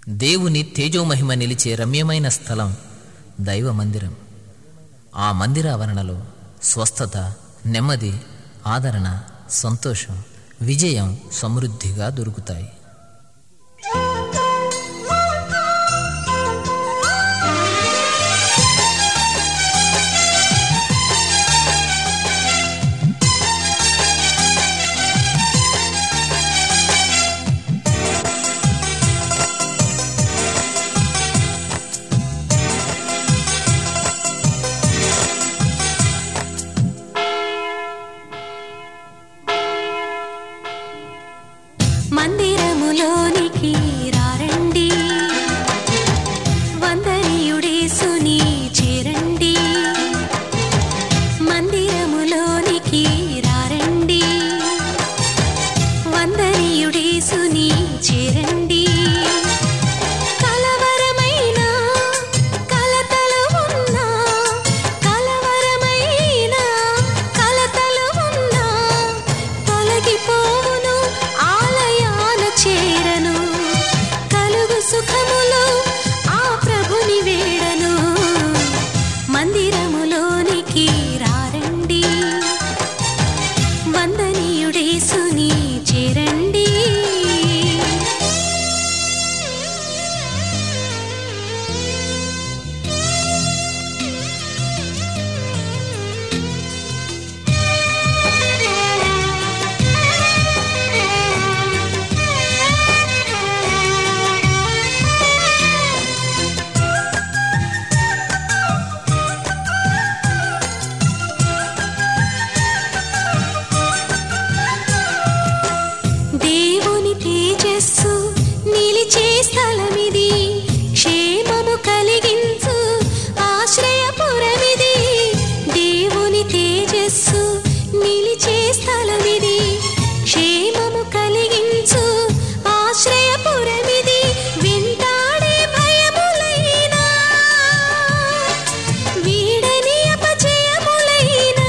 దేవుని తేజోమహిమ నిలిచే రమ్యమైన స్థలం దైవ మందిరం. ఆ మందిర ఆవరణలో స్వస్థత, నెమ్మది, ఆదరణ, సంతోషం, విజయం సమృద్ధిగా దొరుకుతాయి. మందిరములోనికి రారండి, వందనీయుడేసుని చేరండి. మందిరములోనికి రారండి, వందనీయుడేసుని చేరండి. కలవరమైన కలతలు ఉన్నా, కలవరమైన కలతలు ఉన్నా తొలగిపోవును, ఆలయాన చేరను. కలుగు సుఖములో ఆ ప్రభుని వేడను. మందిరములోనికి రారండి, వందనీయుడేసుని చేరండి. దేవుని తేజస్సు నిలిచే స్థలమిది, క్షేమము కలిగించు ఆశ్రయపురమిది. దేవుని తేజస్సు నిలిచే స్థలమిది, క్షేమము కలిగించు ఆశ్రయపురమిది. వెంటాడే భయములైనా, వీడని అపజయములైనా,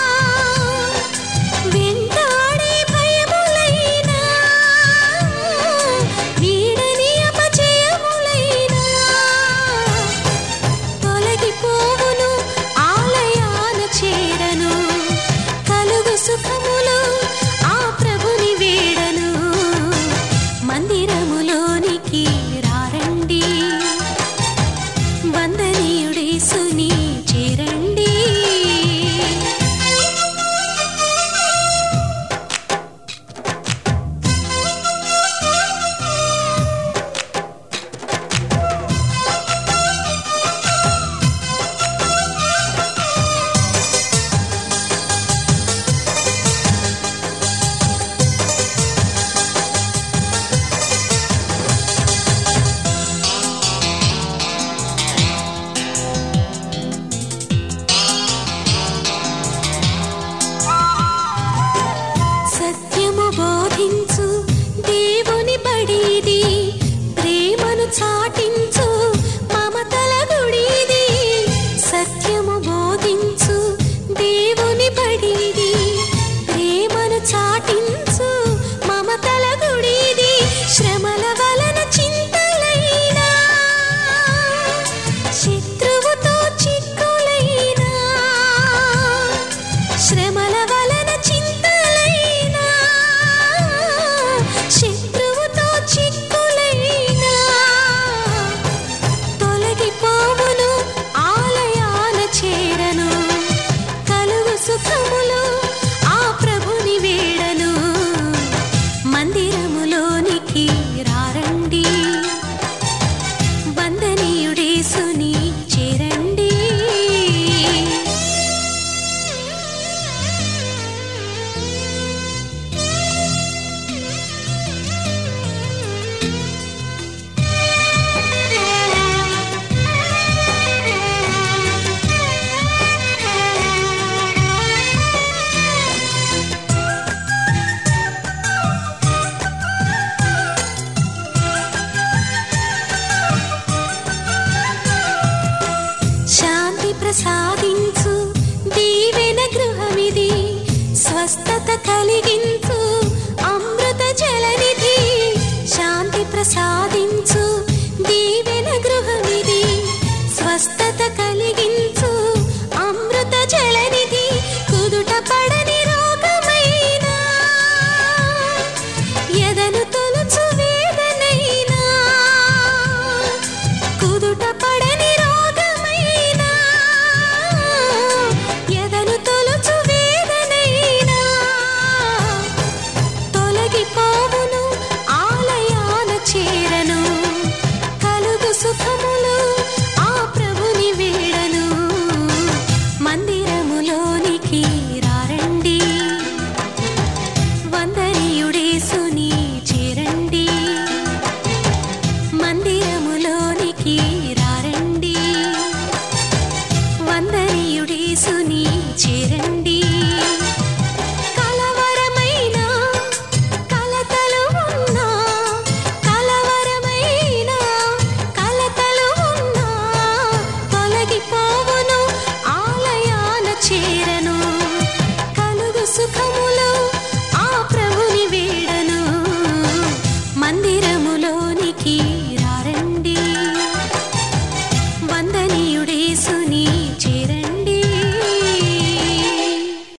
వెంటాడే భయములైనా, వీడని అపజయములైనా తొలగిపోవును, ఆలయాన చేరను. కలుగు సుఖములు ఆ ప్రభుని వేడను. మందిరములోనికి రారండి, వందనీయుడేసుని చేరండి. సత్యము బోధించు